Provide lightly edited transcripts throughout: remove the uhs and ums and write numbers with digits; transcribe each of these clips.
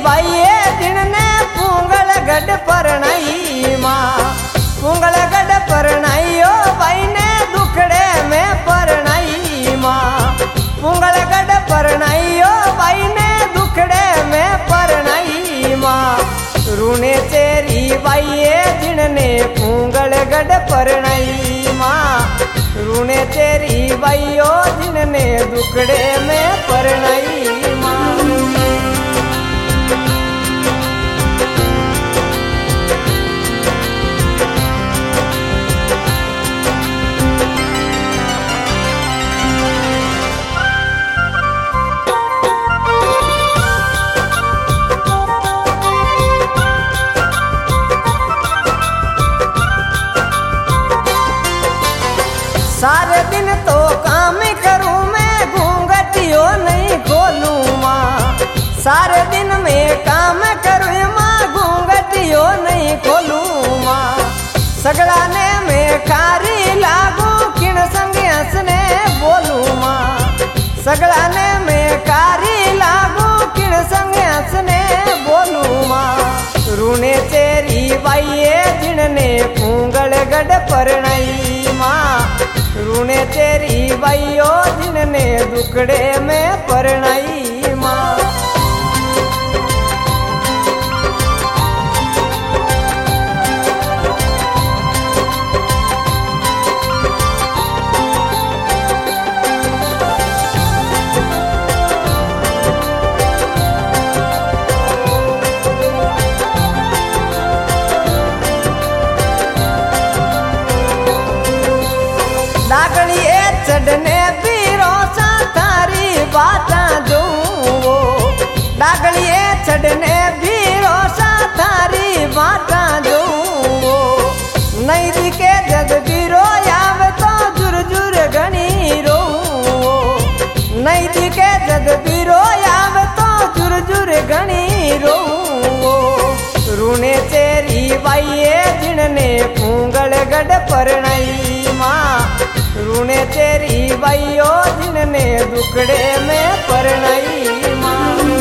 बाइये दिन ने पूंगल गढ़ पर नहीं माँ पूंगल गढ़ पर नहीं ओ भाई ने दुखड़े में पर नहीं माँ पूंगल गढ़ पर नहीं ओ भाई ने दुखड़े में पर नहीं माँ रूने तेरी बाइये जिनने पूंगल गढ़ पर नहीं माँ रूने तेरी बाइयो जिनने दुखड़े में पर नहीं माँ सारे दिन तो काम करूं मैं घूंघटियो नहीं खोलूं माँ सारे दिन में काम करूं माँ घूंघटियो नहीं खोलूं माँ सगड़ा ने मैं कारी लागू किन संग हंसने बोलूं माँ सगड़ा ने मैं कारी लागू किन संग हंसने बोलूं माँ रूने तेरी बाइये जिनने पूंगल गढ़ पर नहीं माँ रूने तेरी बाइयो जिनने दुखड़े में पर नहीं माँ डागड़िए चढ़ने पीरो सा थारी बाता दूँ डागड़िए चढ़ने पीरो सा थारी बाता दूँ नहीं दिखे जग पीरो याव तो जुर जुर घनी रो नहीं दिखे जग पीरो याव तो जुर जुर घनी रो रूने तेरी बाइये जिनने पूंगल गढ़ पर नहीं माँ रूने तेरी बाइयो जिनने दुखड़े में पर नहीं माँ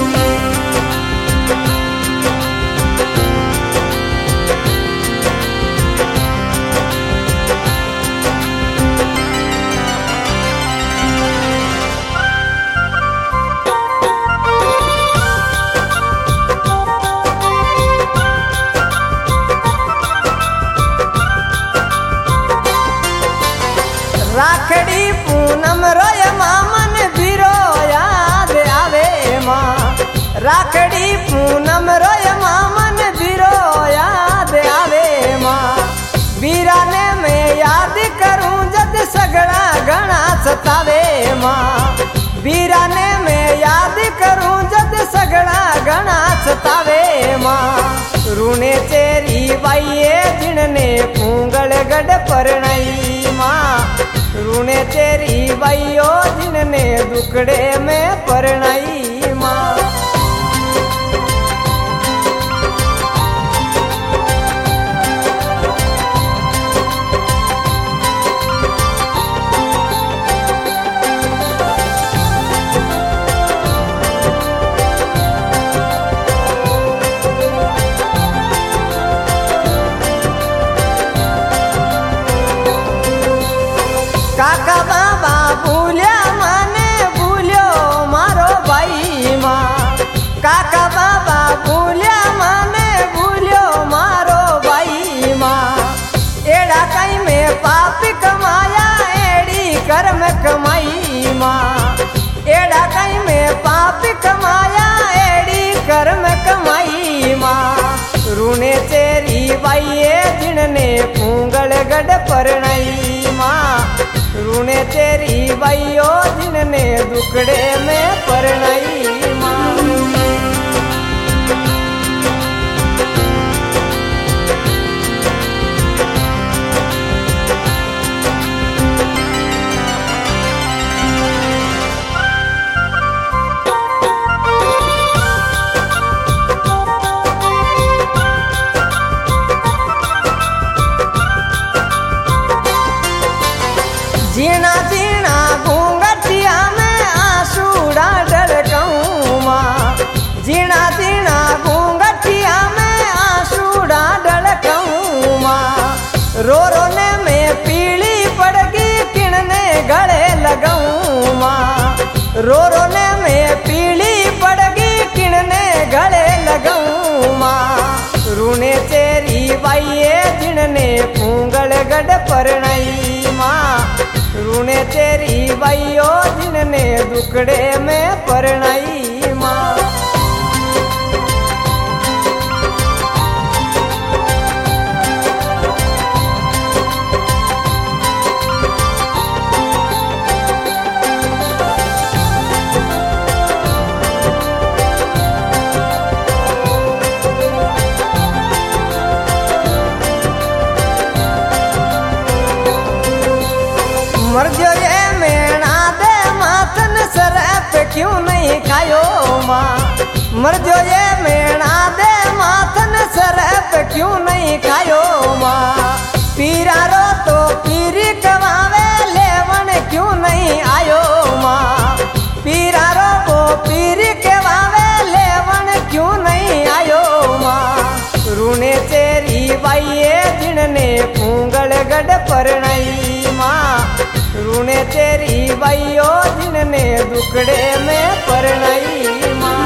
राखड़ी पूनम रोय मामन बिरो याद आवे माँ राखड़ी पूनम रोय मामन बिरो याद आवे माँ बीरा ने मैं याद करूं जद सगड़ा घना सतावे माँ बीरा ने मैं याद करूं जद सगड़ा घना सतावे माँ रूने तेरी बाइये जिनने पूंगल गढ़ पर नहीं माँ रूने तेरी बाइयो जिनने दुखड़े में पर नहीं माँ काका बाबा भूल्या माने भूल्यो मारो भाई माँ काका बाबा भूल्या माने भूल्यो मारो भाई माँ एड़ा कहीं में पाप कमाया एड़ी कर्म कमाई माँ एड़ा कहीं में पाप कमाया एड़ी कर्म कमाई माँ रूने तेरी बाइये जिनने पूंगल गढ़ पर नहीं माँ रूने तेरी बाइयो जिनने दुखड़े में पर नहीं माँ जीना जीना घूंघटिया में आंसू डाल रो रोने में पीली पड़गी किणने गले लगाऊं माँ रूने तेरी बाइये जिनने फूंगल गढ़ परणाई माँ रूने तेरी बाइयो जिनने दुकड़े में परणाई माँ मर जो ये मेणा दे माथन सर पे क्यों नहीं खायो माँ मर जो ये मेणा दे माथन सर पे क्यों नहीं खायो माँ पीरा रो तो पीरी कमावे लेवन क्यों नहीं आयो माँ पीरा रो वो पीरी कमावे लेवन क्यों नहीं आयो माँ रूने तेरी बाइये जिनने फूंगल गढ़ परणाई माँ रूने तेरी बाइयो जिनने दुकड़े में परणाई माँ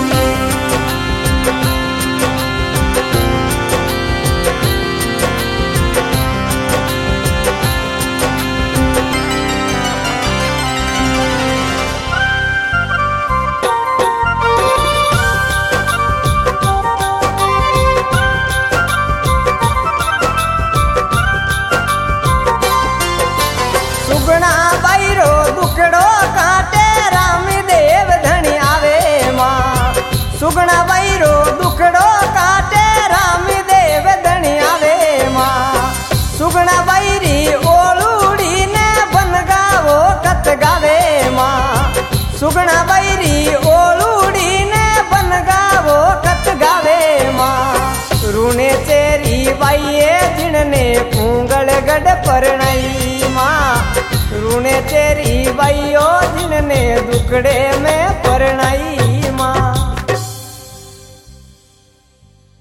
सुगना बाईरो दुकड़ो काटे रामदेव धनी आवे माँ सुगना बाईरो दुकड़ो काटे रामदेव धनी आवे माँ सुगना बाईरी ओलूड़ी ने बन गावो कत गावे माँ सुगना बाईरी ओलूड़ी ने बन गावो कत गावे माँ रूने तेरी बाइये जिनने फूंगल गढ़ परणाई माँ रूने तेरी बाइयो जिनने दुकड़े